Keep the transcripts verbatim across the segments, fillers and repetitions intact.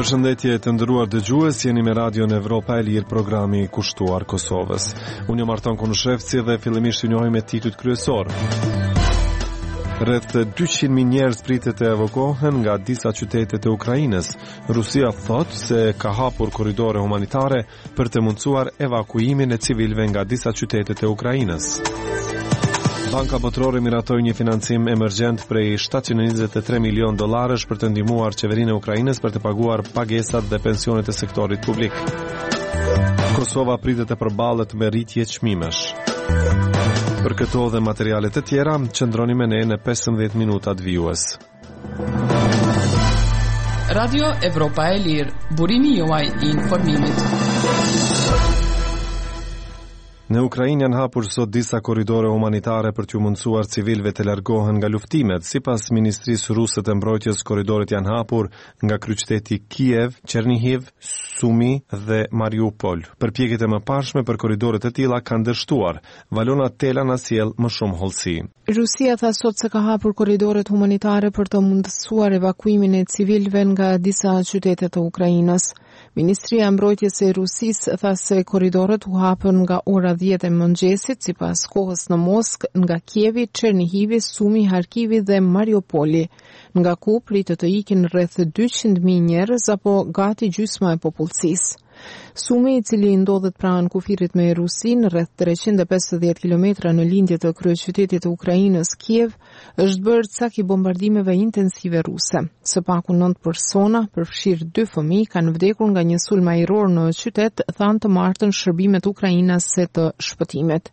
Përshëndetje të nderuar dëgjues, jeni me Radion Evropa e Lirë, programi i kushtuar Kosovës. Unë jam Arton Kunushevci dhe fillimisht ju njohim me titujt kryesor. Rreth dyqind mijë njerëz pritet të evakuohen nga disa qytete të Ukrainës. Rusia thot se ka hapur korridore humanitare për të mundsuar evakuimin e civilëve nga disa qytete të Ukrainës. Banka Botërore miratoi një financim emergjent prej shtatëqind e njëzet e tre milion dollarësh për të ndihmuar qeverinë e Ukrainës për të paguar pagesat dhe pensionet e sektorit publik. Kosova pritet të përballet me rritje çmimesh. Për këto dhe materialet e tjera, qëndroni me ne në pesëmbëdhjetë minutat vijues. Radio Evropa e Lirë, burimi juaj i informimit. Në Ukrainë janë hapur sot disa korridore humanitare për t'u mundsuar civilëve të largohen nga luftimet. Sipas Ministrisë Ruse të Mbrojtjes, korridoret janë hapur nga kryeqyteti Kiev, Chernihiv, Sumi dhe Mariupol. Përpjekjet e mëparshme për korridoret e tilla kanë dështuar. Valona Tela na sjell më shumë hollësi. Rusia tha sot se ka hapur korridoret humanitare për të mundësuar evakuimin e civilëve nga disa qytete të Ukrainës. Ministria e Mbrojtjes e Rusisë tha se korridoret u hapën nga ora dhjetë e mëngjesit sipas kohës në Moskë nga Kievi, Chernihivi, Sumi, Harkivi dhe Mariupoli, nga ku pritet të ikin rreth dyqind mijë njerëz apo gati gjysma e popullsisë. Sumi, i cili ndodhet pranë kufirit me Rusin, rreth treqind e pesëdhjetë kilometra në lindje të kryeqytetit të Ukrainës, Kiev, është bërë cak i bombardimeve intensive ruse. Së paku nëntë persona, përfshirë dy fëmijë, kanë vdekur nga një sulm ajror në qytet, thanë të martën shërbimet ukrainase të shpëtimit.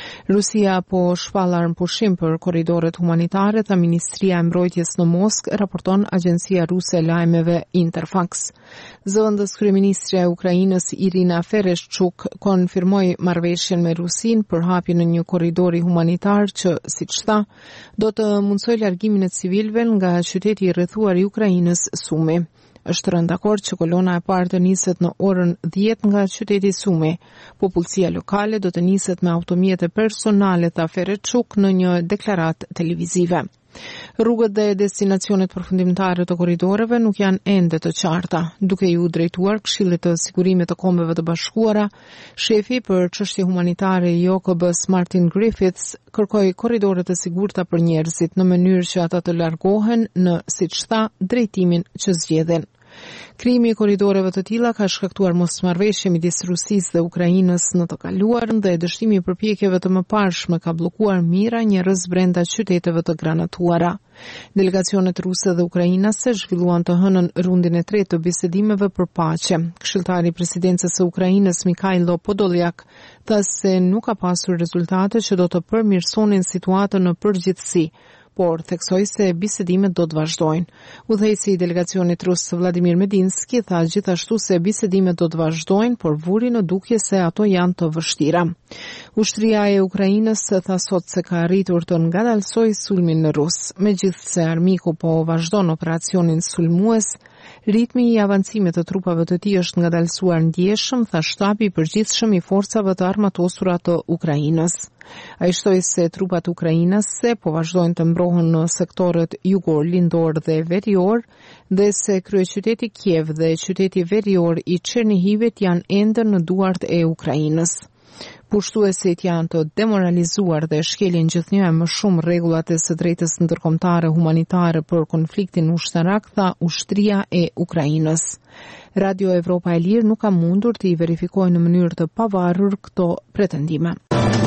Rusia po shpall armëpushim për korridoret humanitare, tha Ministria e Mbrojtjes në Moskë, raporton agjencia ruse e lajmeve Interfax. Zëvendës kryeministre e Ukrainës Irina Vereshchuk konfirmoi marrëveshjen me Rusin për hapjen e një korridori humanitar që, siç tha, do të mundsojë largimin e civilëve nga qyteti i rrethuar i Ukrainës, Sumi. Është rënë dakord që kolona e parë të niset në orën dhjetë nga qyteti Sumi. Popullsia lokale do të niset me automjete personale, tha Vereshchuk në një deklaratë televizive. Rrugët dhe destinacionet përfundimtare të korridoreve nuk janë ende të qarta. Duke ju drejtuar Këshillit të Sigurimit të Kombeve të Bashkuara, shefi për çështje humanitare i O K B-s Martin Griffiths kërkoi korridore të sigurta për njerëzit në mënyrë që ata të largohen në, siç tha, drejtimin që zgjedhin. Krimi i korridoreve të tilla ka shkaktuar mosmarrveshje midis Rusisë dhe Ukrainës në të kaluarën dhe dështimi i përpjekjeve të mëparshme ka bllokuar mijëra njerëz brenda qyteteve të granatuara. Delegacionet ruse dhe ukrainase zhvilluan të hënën rundin e tretë të bisedimeve për paqe. Këshilltari i presidencës së Ukrainës Mikhailo Podolyak tha se nuk ka pasur rezultate që do të përmirësonin situatën në përgjithësi, por theksoi se bisedimet do të vazhdojnë. Udhëheqësi i delegacionit rus Vladimir Medinsky tha gjithashtu se bisedimet do të vazhdojnë, por vuri në dukje se ato janë të vështira. Ushtria e Ukrainës tha sot se ka arritur të ngadalsojë sulmin në rus. Megjithse armiku po vazhdon operacionin sulmues, ritmi i avancimit të trupave të tij është ngadalsuar ndjeshëm, tha shtabi i përgjithshëm i forcave të armatosura të Ukrainës. Ai shtoi se trupat ukrainase po vazhdojnë të mbrohen në sektorët jugor, lindor dhe verior, dhe se kryeqyteti Kiev dhe qyteti verior i Chernihivet janë ende në duart e Ukrainës. Pushtuesit janë të demoralizuar dhe shkelin gjithnjë më shumë rregullat e së drejtës ndërkombëtare humanitare për konfliktin ushtarak, tha ushtria e Ukrainës. Radio Evropa e Lirë nuk ka mundur të i verifikojë në mënyrë të pavarur këto pretendime.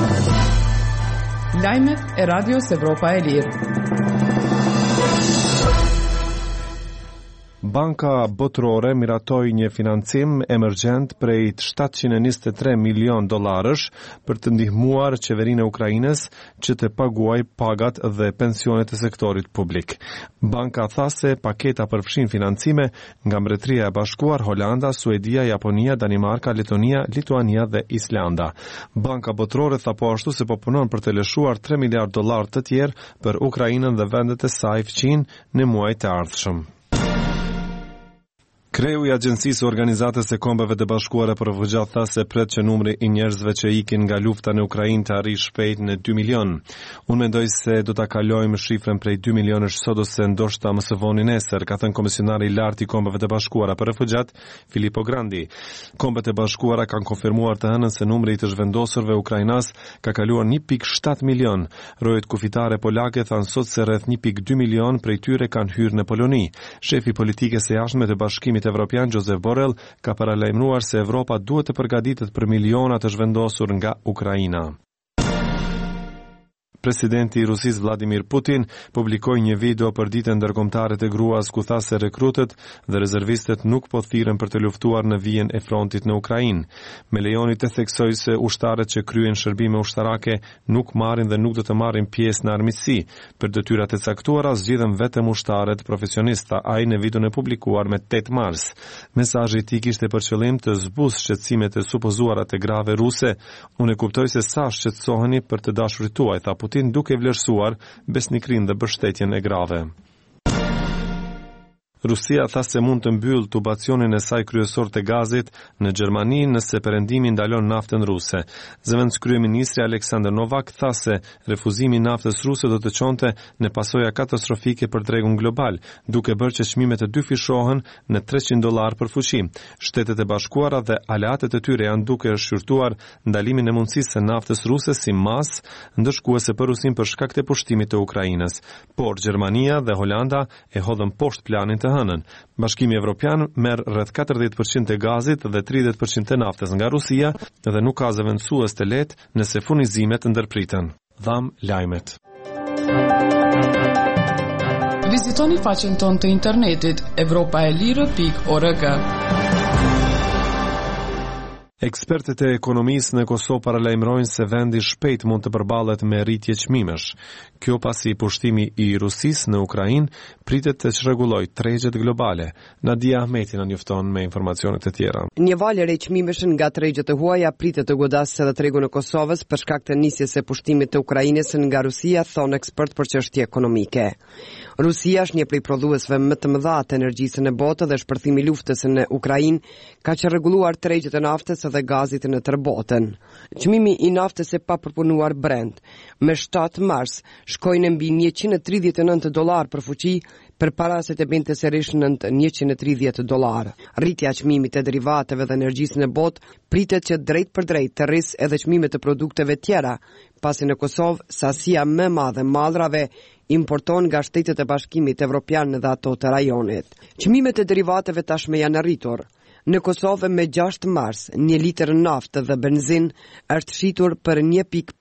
Lajmet e Radios Evropa e Lirë. Banka Botërore miratoi një financim emergjent prej shtatëqind e njëzet e tre milion dollarësh për të ndihmuar qeverinë e Ukrainës që të paguajë pagat dhe pensionet e sektorit publik. Banka tha se paketa përfshin financime nga Mbretëria e Bashkuar, Holanda, Suedia, Japonia, Danimarka, Letonia, Lituania dhe Islanda. Banka Botërore tha po ashtu se po punon për të lëshuar tre miliard dollar të tjerë për Ukrainën dhe vendet e saj fqin në muajt e ardhshëm. Kreu i Agjencisë Organizatës e Kombeve të Bashkuara për Refugjat tha se pret që numri i njerëzve që ikin nga lufta në Ukrainë të arrijë shpejt në dy milion. Unë mendoj se do ta kalojmë shifrën prej dy milionësh sot ose ndoshta më së voni nesër, ka thënë Komisionari i Lartë i Kombeve të Bashkuara për Refugjat, Filippo Grandi. Kombet e Bashkuara kanë konfirmuar të hënën se numri i të zhvendosurve ukrainas ka kaluar një pikë shtat milion. Rojet kufitare polake thanë sot se rreth një pikë dy milion prej tyre kanë hyrë në Poloni. Shefi politikës së jashtme të Bashkimit Evropian Josep Borrell ka paralajmëruar se Evropa duhet të përgatitet për miliona të zhvendosur nga Ukraina. Presidenti i Rusisë Vladimir Putin publikoi një video për ditën ndërkombëtare të gruas ku tha se rekrutët dhe rezervistët nuk po thirren për të luftuar në vijën e frontit në Ukrainë. Me lejoni të theksoj se ushtarët që kryen shërbime ushtarake nuk marrin dhe nuk do të marrin pjesë në armiqësi. Për detyrat e caktuara zgjidhen vetëm ushtarët profesionistë, ai në videon e publikuar me tetë mars. Mesazhi i tij kishte për qëllim të zbusë shqetësimet e supozuara të grave ruse. Unë e kuptoj se sa shqetësoheni për të dashurit tuaj, tha Putin, duke vlerësuar besnikrinë dhe mbështetjen e grave. Rusia tha se mund të mbyllë tubacionin e saj kryesor të gazit në Gjermani nëse perëndimi ndalon naftën ruse. Zëvendës kryeministri Aleksandr Novak tha se refuzimi i naftës ruse do të çonte në pasoja katastrofike për tregun global, duke bërë që çmimet e dyfishohen në treqind dollar për fuqi. Shtetet e Bashkuara dhe aleatet e tyre janë duke shqyrtuar ndalimin e mundësisë së naftës ruse si masë ndëshkuese për Rusin për shkak të pushtimit të Ukrainës. Por Gjermania dhe Holanda e hodhën poshtë planin të hënën. Bashkimi Evropian merr rreth katërdhjetë përqind të gazit dhe tridhjetë përqind të naftës nga Rusia dhe nuk ka zëvendësues të lehtë nëse furnizimet ndërpriten. Dham lajmet. Vizitoni faqen tonë të internetit europa e lirë pikë org. Ekspertët e ekonomisë në Kosovë paralajmërojnë se vendi shpejt mund të përballet me rritje çmimesh. Kjo pasi pushtimi i Rusisë në Ukrainë pritet të çrregullojë tregjet globale. Nadia Ahmeti na njofton me informacione të tjera. Një valë e re çmimesh nga tregjet e huaja pritet të godasë edhe tregun e Kosovës për shkak të nisjes së pushtimit të Ukrainës nga Rusia, thon ekspert për çështje ekonomike. Rusia është një prej prodhuesve më të mëdha të energjisë në botë dhe shpërthimi i luftës në Ukrainë ka çrregulluar tregjet e naftës dhe gazit në tërë botën. Çmimi i naftës e papërpunuar Brent me shtatë mars shkoi në mbi njëqind e tridhjetë e nëntë dollar për fuqi, përpara se të binte sërish në njëqind e tridhjetë dollar. Rritja e çmimit të derivateve dhe energjisë në botë pritet që drejt për drejt të rrisë edhe çmimet e produkteve tjera, pasi në Kosovë sasia më e madhe mallrave importon nga shtetet e Bashkimit Evropian dhe ato të rajonit. Çmimet e derivateve tashmë janë rritur. Në Kosovë me gjashtë mars, një litër naftë dhe benzin është shitur për një pikë